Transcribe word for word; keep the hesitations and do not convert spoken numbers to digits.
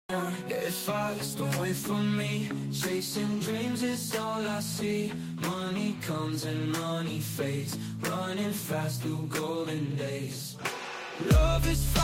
If I lost away from me, chasing dreams is all I see. Money comes and money fades, running fast through golden days. Love is